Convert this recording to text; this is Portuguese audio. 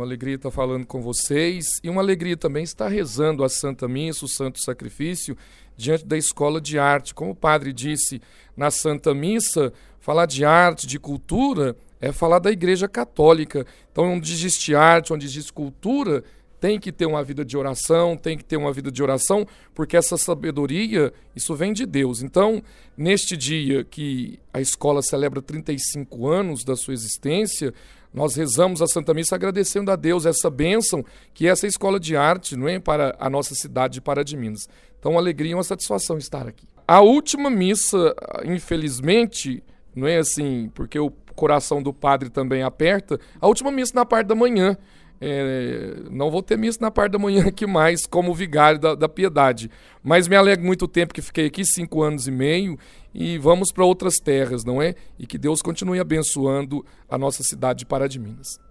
Uma alegria estar falando com vocês e uma alegria também estar rezando a Santa Missa, o Santo Sacrifício, diante da Escola de Arte. Como o padre disse na Santa Missa, falar de arte, de cultura, é falar da Igreja Católica. Então, onde existe arte, onde existe cultura, tem que ter uma vida de oração, porque essa sabedoria, isso vem de Deus. Então, neste dia que a escola celebra 35 anos da sua existência, nós rezamos a Santa Missa agradecendo a Deus essa bênção que é essa escola de arte, não é, para a nossa cidade de Pará de Minas. Então, uma alegria e uma satisfação estar aqui. A última missa, infelizmente, não é assim, porque o coração do padre também aperta, a última missa na parte da manhã. Não vou ter missa na parte da manhã aqui mais, como vigário da Piedade. Mas me alegro muito tempo que fiquei aqui, 5 anos e meio, e vamos para outras terras, não é? E que Deus continue abençoando a nossa cidade de Pará de Minas.